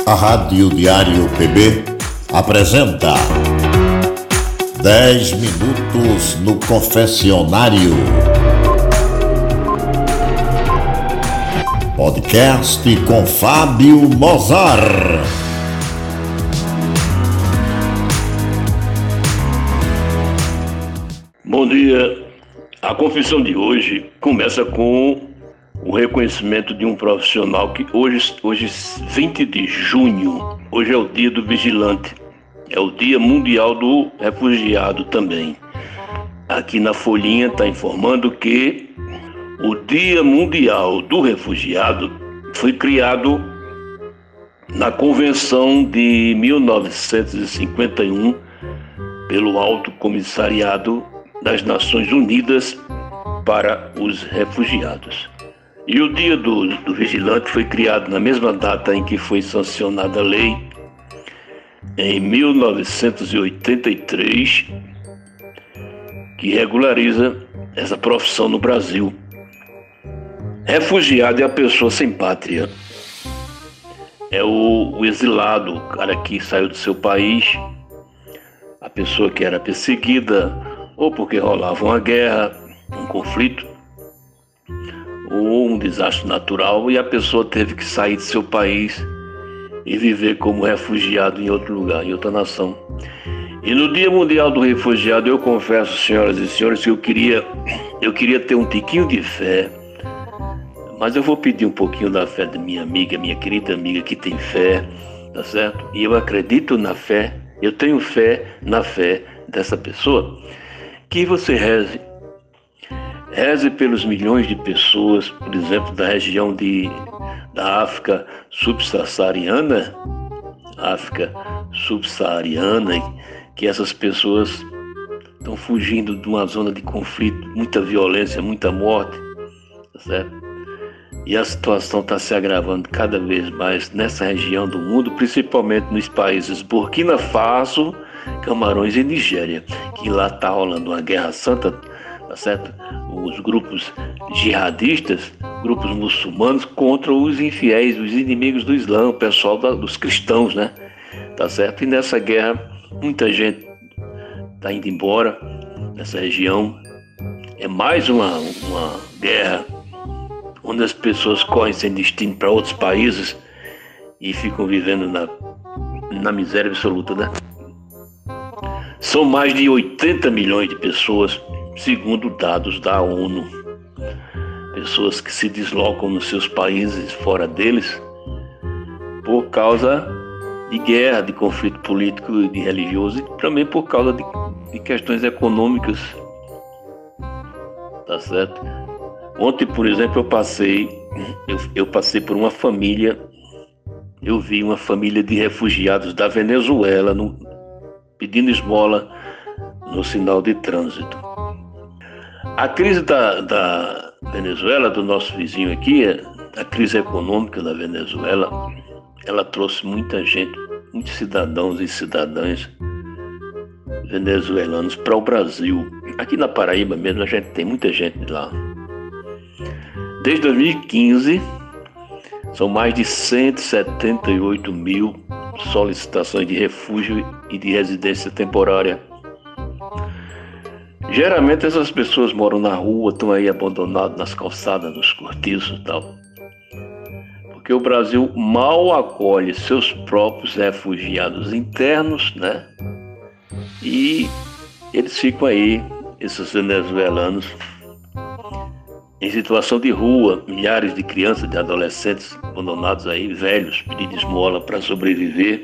A Rádio Diário PB apresenta 10 minutos no confessionário. Podcast com Fábio Mozart. Bom dia. A confissão de hoje começa com o reconhecimento de um profissional que hoje 20 de junho, hoje é o dia do vigilante, é o dia mundial do refugiado também. Aqui na folhinha está informando que o dia mundial do refugiado foi criado na Convenção de 1951 pelo Alto Comissariado das Nações Unidas para os Refugiados. E o Dia do Vigilante foi criado na mesma data em que foi sancionada a lei, em 1983, que regulariza essa profissão no Brasil. Refugiado é a pessoa sem pátria. É o exilado, o cara que saiu do seu país, a pessoa que era perseguida, ou porque rolava uma guerra, um conflito, ou um desastre natural, e a pessoa teve que sair de seu país e viver como refugiado em outro lugar, em outra nação. E no Dia Mundial do Refugiado, eu confesso, senhoras e senhores, que eu queria ter um tiquinho de fé, mas eu vou pedir um pouquinho da fé da minha amiga, minha querida amiga que tem fé, tá certo? E eu acredito na fé, eu tenho fé na fé dessa pessoa, que você reze pelos milhões de pessoas, por exemplo, da região da África subsaariana, que essas pessoas estão fugindo de uma zona de conflito, muita violência, muita morte, tá certo? E a situação está se agravando cada vez mais nessa região do mundo, principalmente nos países Burkina Faso, Camarões e Nigéria, que lá está rolando uma guerra santa, tá certo? Os grupos jihadistas, grupos muçulmanos contra os infiéis, os inimigos do Islã, o pessoal dos cristãos, né? Tá certo? E nessa guerra, muita gente está indo embora nessa região. É mais uma guerra onde as pessoas correm sem destino para outros países e ficam vivendo na miséria absoluta, né? São mais de 80 milhões de pessoas, segundo dados da ONU. Pessoas que se deslocam nos seus países, fora deles, por causa de guerra, de conflito político e de religioso, e também por causa de questões econômicas. Tá certo? Ontem, por exemplo, eu passei por uma família, eu vi uma família de refugiados da Venezuela pedindo esmola no sinal de trânsito. A crise da Venezuela, do nosso vizinho aqui, a crise econômica da Venezuela, ela trouxe muita gente, muitos cidadãos e cidadãs venezuelanos para o Brasil. Aqui na Paraíba mesmo a gente tem muita gente de lá. Desde 2015, são mais de 178 mil solicitações de refúgio e de residência temporária. Geralmente essas pessoas moram na rua, estão aí abandonadas nas calçadas, nos cortiços e tal. Porque o Brasil mal acolhe seus próprios refugiados internos, né? E eles ficam aí, esses venezuelanos, em situação de rua, milhares de crianças, de adolescentes abandonados aí, velhos, pedindo esmola para sobreviver.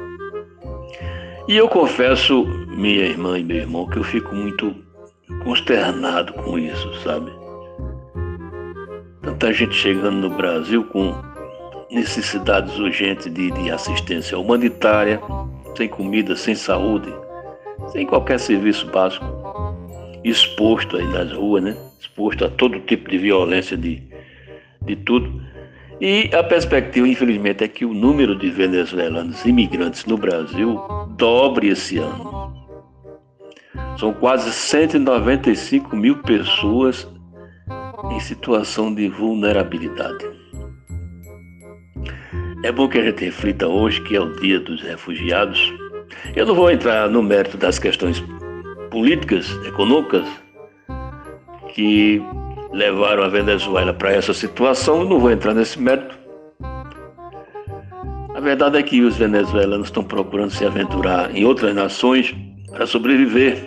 E eu confesso, minha irmã e meu irmão, que eu fico muito consternado com isso, sabe? Tanta gente chegando no Brasil com necessidades urgentes de assistência humanitária, sem comida, sem saúde, sem qualquer serviço básico, exposto aí nas ruas, né? Exposto a todo tipo de violência, de tudo. E a perspectiva, infelizmente, é que o número de venezuelanos imigrantes no Brasil dobre esse ano. São quase 195 mil pessoas em situação de vulnerabilidade. É bom que a gente reflita hoje, que é o Dia dos Refugiados. Eu não vou entrar no mérito das questões políticas, econômicas, que levaram a Venezuela para essa situação. Eu não vou entrar nesse mérito. A verdade é que os venezuelanos estão procurando se aventurar em outras nações para sobreviver.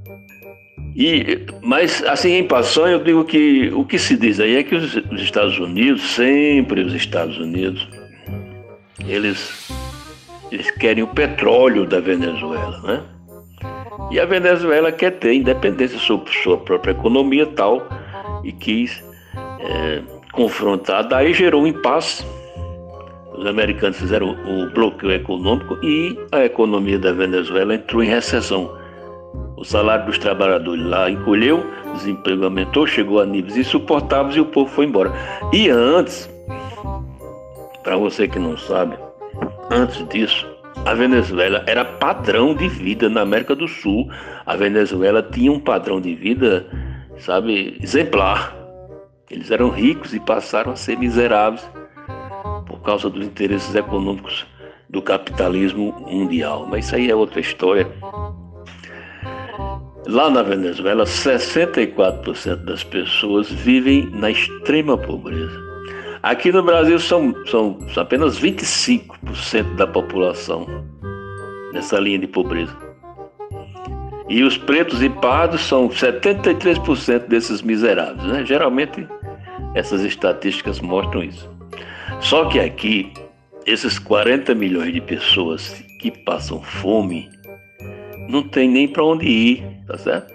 Mas, assim, em passando, eu digo que o que se diz aí é que os Estados Unidos, sempre os Estados Unidos, eles querem o petróleo da Venezuela, né? E a Venezuela quer ter independência sobre sua própria economia e tal, e quis confrontar. Daí gerou um impasse. Os americanos fizeram o bloqueio econômico e a economia da Venezuela entrou em recessão. O salário dos trabalhadores lá encolheu, o desemprego aumentou, chegou a níveis insuportáveis e o povo foi embora. E antes, para você que não sabe, antes disso, a Venezuela era padrão de vida na América do Sul. A Venezuela tinha um padrão de vida, sabe, exemplar. Eles eram ricos e passaram a ser miseráveis por causa dos interesses econômicos do capitalismo mundial. Mas isso aí é outra história. Lá na Venezuela, 64% das pessoas vivem na extrema pobreza. Aqui no Brasil são apenas 25% da população nessa linha de pobreza. E os pretos e pardos são 73% desses miseráveis, né? Geralmente essas estatísticas mostram isso. Só que aqui, esses 40 milhões de pessoas que passam fome, não tem nem para onde ir, tá certo?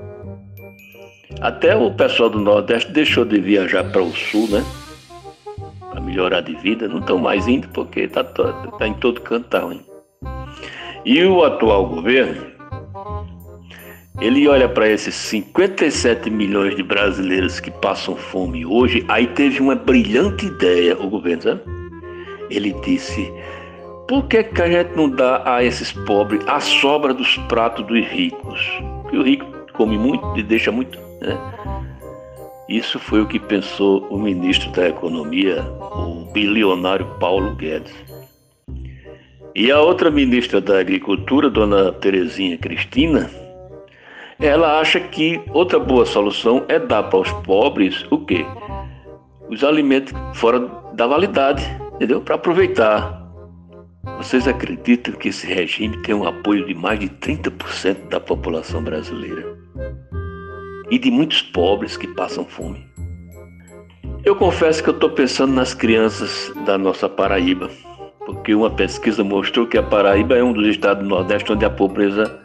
Até o pessoal do Nordeste deixou de viajar para o Sul, né? Para melhorar de vida, não estão mais indo porque tá em todo canto, tá ruim. E o atual governo, ele olha para esses 57 milhões de brasileiros que passam fome hoje, aí teve uma brilhante ideia, o governo, sabe? Ele disse: por que a gente não dá a esses pobres a sobra dos pratos dos ricos? Porque o rico come muito e deixa muito, né? Isso foi o que pensou o ministro da Economia, o bilionário Paulo Guedes. E a outra ministra da Agricultura, dona Terezinha Cristina, ela acha que outra boa solução é dar para os pobres o quê? Os alimentos fora da validade, entendeu? Para aproveitar. Vocês acreditam que esse regime tem um apoio de mais de 30% da população brasileira? E de muitos pobres que passam fome? Eu confesso que eu estou pensando nas crianças da nossa Paraíba, porque uma pesquisa mostrou que a Paraíba é um dos estados do Nordeste onde a pobreza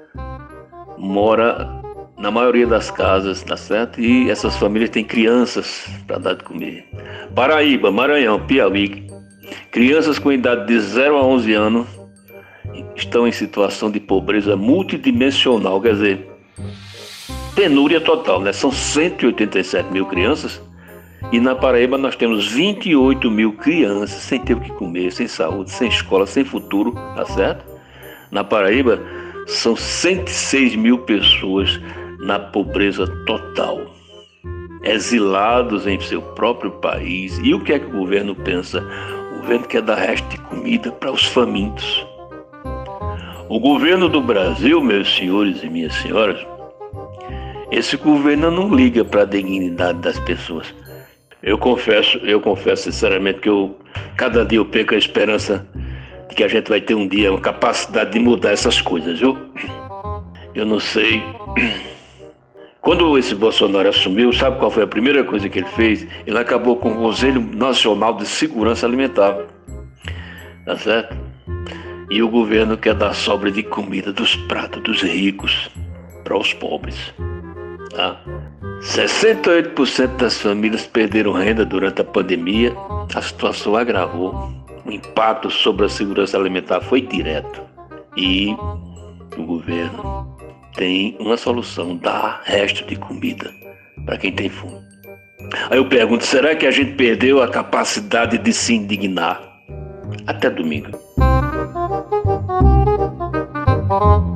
mora na maioria das casas, tá certo? E essas famílias têm crianças para dar de comer. Paraíba, Maranhão, Piauí, crianças com idade de 0 a 11 anos estão em situação de pobreza multidimensional, quer dizer, penúria total, né? São 187 mil crianças e na Paraíba nós temos 28 mil crianças sem ter o que comer, sem saúde, sem escola, sem futuro, tá certo? Na Paraíba são 106 mil pessoas na pobreza total, exilados em seu próprio país. E o que é que o governo pensa? O governo quer dar resto de comida para os famintos. O governo do Brasil, meus senhores e minhas senhoras, esse governo não liga para a dignidade das pessoas. Eu confesso sinceramente que cada dia eu perco a esperança de que a gente vai ter um dia uma capacidade de mudar essas coisas, viu? Eu não sei. Quando esse Bolsonaro assumiu, sabe qual foi a primeira coisa que ele fez? Ele acabou com o Conselho Nacional de Segurança Alimentar, tá certo? E o governo quer dar sobra de comida dos pratos dos ricos para os pobres, tá? 68% das famílias perderam renda durante a pandemia. A situação agravou. O impacto sobre a segurança alimentar foi direto. E o governo tem uma solução: dar resto de comida para quem tem fome. Aí eu pergunto, será que a gente perdeu a capacidade de se indignar? Até domingo.